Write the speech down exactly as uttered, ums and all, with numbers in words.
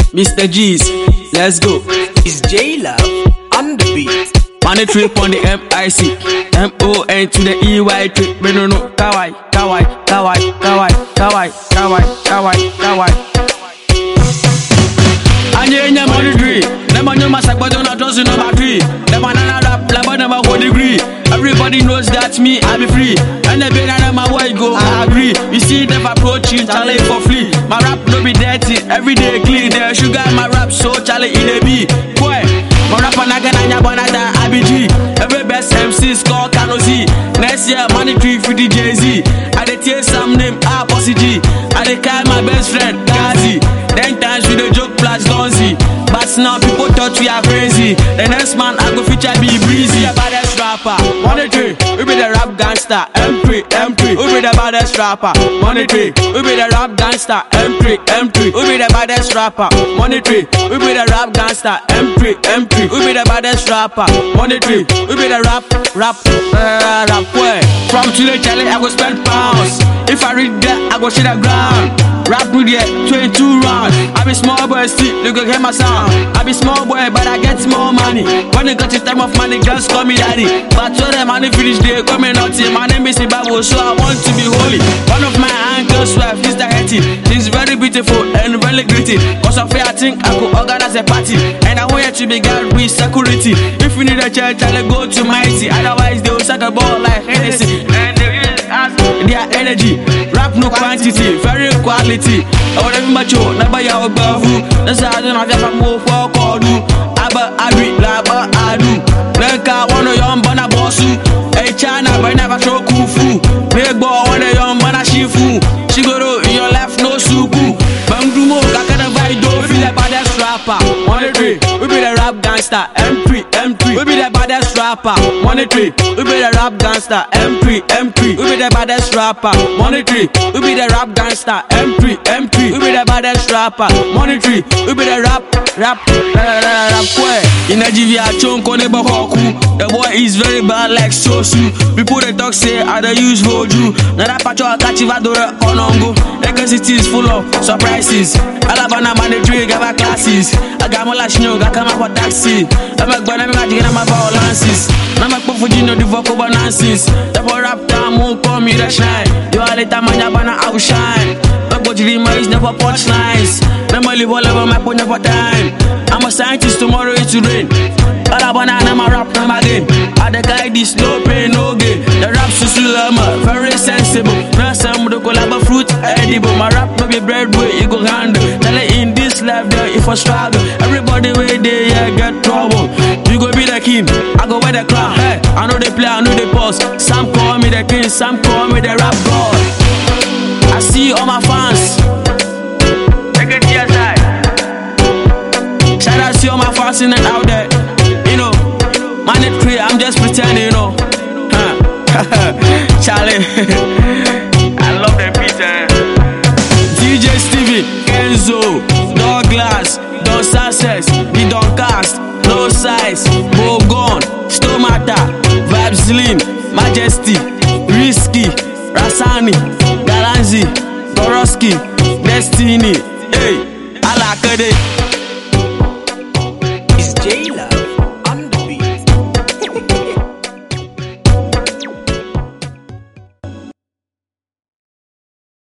Mister G's, let's go. It's J-Love on the beat. Money trip on the M I C, M O N to the E Y trip. We don't know, kawaii, kawaii, kawaii, kawaii, kawaii, kawaii, kawaii, kawaii. Anye nya money tree, never know my sack, but don't know number three. The banana rap, like but never hold degree. Everybody knows that me, I be free. And the banana my boy go, I agree. You see them approaching, Charlie for free. My rap no be dirty, every day clean. The sugar my rap, so Charlie in the B. Boy, my rap and I can anya banana, I be G. Every best M C score Kano Z. Next year, money tree for the Jay-Z. I dey take some name, ah, Posse G. I dey call my best friend, Gazi. Ten times we dey joke plus Gonzi. But now people thought we are crazy. The next man I go feature be breezy. The baddest rapper, money tree. We be the rap gangster, M three, M three. We be the baddest rapper, money tree. We be the rap gangster, M three, M three. We be the baddest rapper, money tree. We be the rap gangster, M three, M three. We be the baddest rapper, money tree. We be the rap, rap, uh, rap boy. From Chile, Charlie, I go spend pounds. If I read that, I go shit the ground. Rap with it, twenty-two rounds. I be small boy, see, you go hear my sound. I be small boy, but I get more money. When it got the time of money, girls call me daddy. But when the money finish, they call me naughty. My name is Ibabu, so I want to be holy. One of my uncle's wife is the Hetty. She's very beautiful and very gritty. Cause of her, I think I could organize a party. And I want you to be guarded with security. If you need a church, I'll go to Mighty. Otherwise, they will suck a ball like Hennessy. And they will ask their energy. Rap no quantity, very quality. I want to be mature, never ya obavu. That's how I don't have to move for Kodu. Abba, Abi, Laba, Adu. Lenka, one of your bana bossu. Hey, China, but never show kufu. Big boy, one of your bana shifu. Shigoro, in your life, no suku. Bangdumo, Kakana Vaido, feel the baddest rapper. Money tree, we be the rap gangster. M three, M three. We be the baddest rapper. Money tree, we be the rap gangster. M three, M three. We be the baddest rapper. Money tree, we be the rap gangster. M three, M three. We be the baddest rapper. Money tree, we be the rap, rap, rap, rap, boy. In Nigeria, chonko nebo koku. The boy is very bad like Sosu. People they talk say I don't use Voju. Now that patrol catch you adore onongo. Because it is full of surprises. Alabama mandatory gava classes. I got my last no, got come up for taxi. I'm a gonna make my balances. I'm a Pofujino do vocal nonsense. The boy rap time won't call me the shine. You are the time I will shine. My body is never punchlines. Normally, whatever my point of time. I'm a scientist, tomorrow it's to rain. All I wanna know my rap time again. I the guy this no pain, no gain. The rap susulama, very sensible. Now some do collab fruit edible. My rap no be bread way, you go handle. Tell it in this life there if I struggle. Everybody way they yeah, get trouble. You go be the king, I go wear the crown. Hey, I know they play, I know they pause. Some call me the king, some call me the rap god. I see all my fans. Take it to your side. Shout out to all my fans in and out there. You know, money tree, I'm just pretending, you know. Huh. Charlie, I love them beats, eh? D J Stevie, Enzo, Douglas, Don Success, the Don Cast, No Size, Bogon, Stomata, Vibes Lean, Majesty, Risky, Rasani, Galanzi, Goroski, Destiny, hey, Alakade.